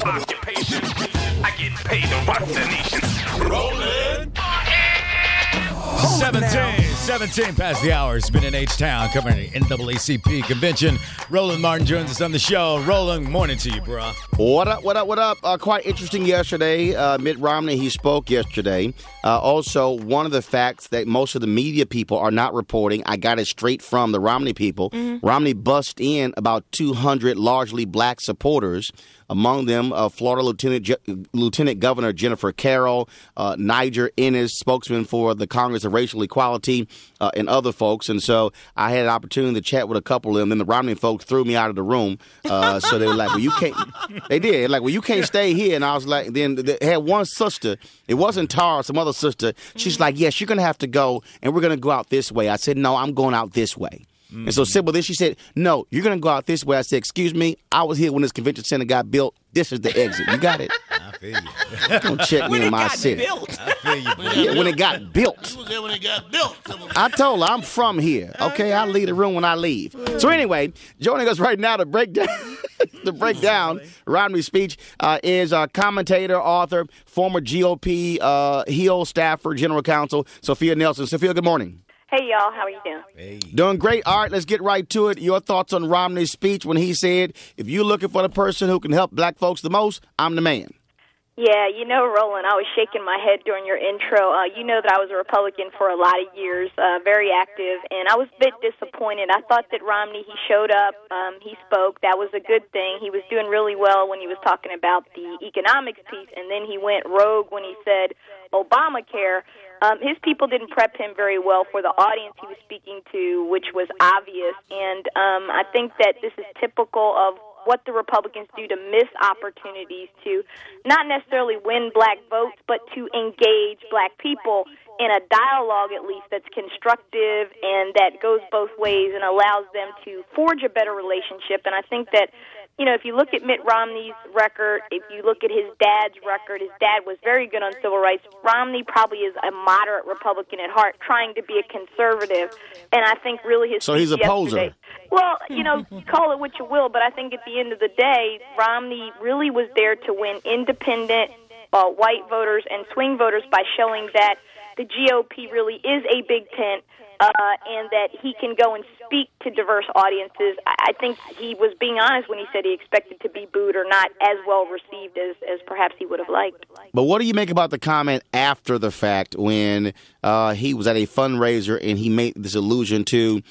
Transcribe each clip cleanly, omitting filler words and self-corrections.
occupation. I get paid to rock the nation. Rolling. 17 past the hour. It's been in H-Town covering the NAACP convention. Roland Martin joins us on the show. Roland, morning to you, bro. What up? Quite interesting yesterday. Mitt Romney, he spoke yesterday. Also, one of the facts that most of the media people are not reporting, I got it straight from the Romney people. Mm-hmm. Romney bust in about 200 largely black supporters. Among them, Florida Lieutenant Governor Jennifer Carroll, Niger Ennis, spokesman for the Congress of Racial Equality, and other folks. And so I had an opportunity to chat with a couple of them. Then the Romney folks threw me out of the room. So they were like, well, you can't. They did. Like, well, you can't stay here. And I was like, then they had one sister. It wasn't Tara, some other sister. She's like, yes, you're going to have to go, and we're going to go out this way. I said, no, I'm going out this way. Mm-hmm. And so Sybil, then she said, no, you're going to go out this way. I said, excuse me, I was here when this convention center got built. This is the exit. You got it? I feel you. Don't check me in my city. I feel you, bro. Yeah, when it got built. You was there when it got built. I told her I'm from here. Okay, I leave the room when I leave. So anyway, joining us right now to break down Romney's speech is commentator, author, former GOP Hill staffer, general counsel, Sophia Nelson. Sophia, good morning. Hey, y'all. How are you doing? Hey. Doing great. All right, let's get right to it. Your thoughts on Romney's speech when he said, if you're looking for the person who can help black folks the most, I'm the man. Yeah, you know, Roland, I was shaking my head during your intro. You know that I was a Republican for a lot of years, very active, and I was a bit disappointed. I thought that Romney, he showed up, he spoke. That was a good thing. He was doing really well when he was talking about the economics piece, and then he went rogue when he said Obamacare. His people didn't prep him very well for the audience he was speaking to, which was obvious, and I think that this is typical of what the Republicans do to miss opportunities to not necessarily win black votes, but to engage black people in a dialogue, at least, that's constructive and that goes both ways and allows them to forge a better relationship. And I think that, you know, if you look at Mitt Romney's record, if you look at his dad's record, his dad was very good on civil rights. Romney probably is a moderate Republican at heart, trying to be a conservative. And I think really his So he's a poser. Well, you know, call it what you will, but I think at the end of the day, Romney really was there to win independent white voters and swing voters by showing that the GOP really is a big tent and that he can go and speak to diverse audiences. I think he was being honest when he said he expected to be booed or not as well received as perhaps he would have liked. But what do you make about the comment after the fact when he was at a fundraiser and he made this allusion to,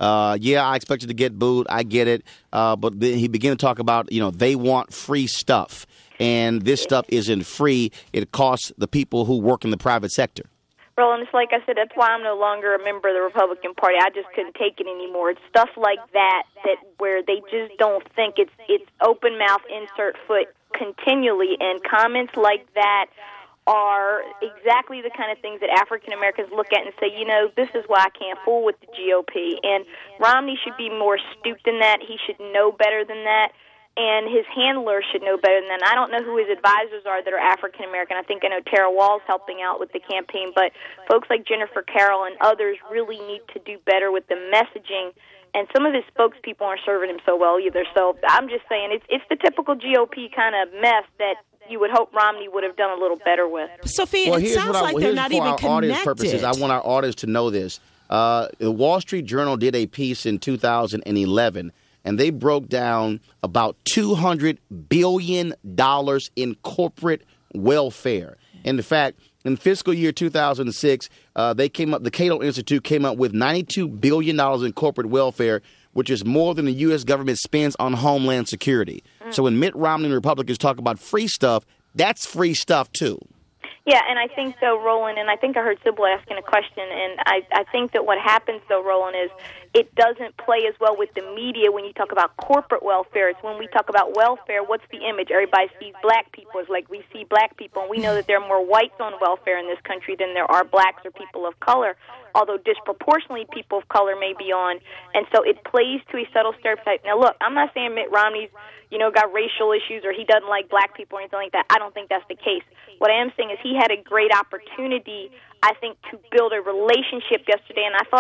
I expected to get booed. I get it. But then he began to talk about, you know, they want free stuff. And this stuff isn't free. It costs the people who work in the private sector. Roland, it's like I said, that's why I'm no longer a member of the Republican Party. I just couldn't take it anymore. It's stuff like that where they just don't think it's open mouth, insert foot continually. And comments like that are exactly the kind of things that African Americans look at and say, you know, this is why I can't fool with the GOP. And Romney should be more astute than that. He should know better than that. And his handlers should know better than that. And I don't know who his advisors are that are African American. I think I know Tara Wall's helping out with the campaign, but folks like Jennifer Carroll and others really need to do better with the messaging. And some of his spokespeople aren't serving him so well either. So I'm just saying it's the typical GOP kind of mess that you would hope Romney would have done a little better with. Sophia, it sounds like they're not even connected. Audience purposes, I want our audience to know this. The Wall Street Journal did a piece in 2011, and they broke down about $200 billion in corporate welfare. And in fact, in fiscal year 2006, the Cato Institute came up with $92 billion in corporate welfare, which is more than the U.S. government spends on homeland security. So when Mitt Romney and Republicans talk about free stuff, that's free stuff, too. Yeah, and I think, though, Roland, and I think I heard Sybil asking a question, and I think that what happens, though, Roland, is it doesn't play as well with the media when you talk about corporate welfare. It's when we talk about welfare, what's the image? Everybody sees black people. It's like we see black people, and we know that there are more whites on welfare in this country than there are blacks or people of color, although disproportionately people of color may be on. And so it plays to a subtle stereotype. Now, look, I'm not saying Mitt Romney's got racial issues or he doesn't like black people or anything like that. I don't think that's the case. What I am saying is he had a great opportunity, I think, to build a relationship yesterday, and I thought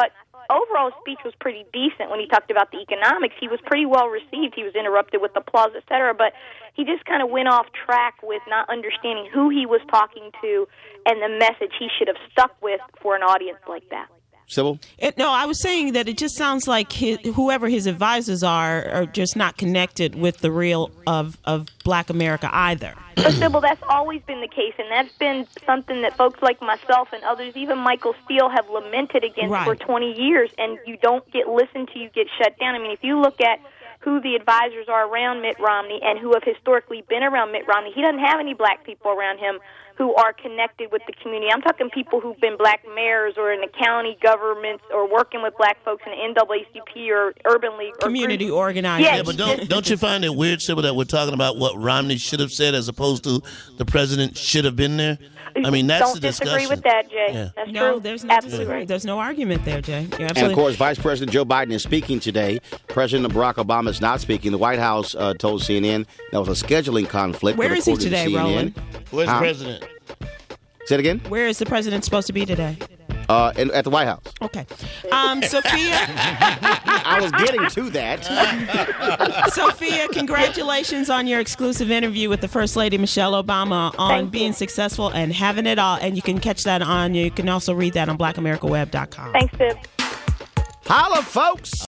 overall speech was pretty decent. When he talked about the economics, he was pretty well received. He was interrupted with applause, et cetera, but he just kind of went off track with not understanding who he was talking to and the message he should have stuck with for an audience like that. Sybil? No, I was saying that it just sounds like whoever his advisors are just not connected with the real of Black America either. But, Sybil, that's always been the case, and that's been something that folks like myself and others, even Michael Steele, have lamented against for 20 years, and you don't get listened to, you get shut down. I mean, if you look at who the advisors are around Mitt Romney and who have historically been around Mitt Romney, he doesn't have any black people around him who are connected with the community. I'm talking people who've been black mayors or in the county governments or working with black folks in the NAACP or Urban League. Community organizing. Yeah, but don't you find it weird, Sybil, that we're talking about what Romney should have said as opposed to the president should have been there? I mean, that's the discussion. Don't disagree with that, Jay. Yeah. That's no, true. there's no disagree. There's no argument there, Jay. You're absolutely. And, of course, Vice President Joe Biden is speaking today. President Barack Obama is not speaking. The White House told CNN there was a scheduling conflict. Where is he today, Roland? Where's the president? Say it again? Where is the president supposed to be today? At the White House. Okay. Sophia? I was getting to that. Sophia, congratulations on your exclusive interview with the First Lady, Michelle Obama, on being successful and having it all. And you can catch that you can also read that on blackamericaweb.com. Thanks, Sib. Holla, folks.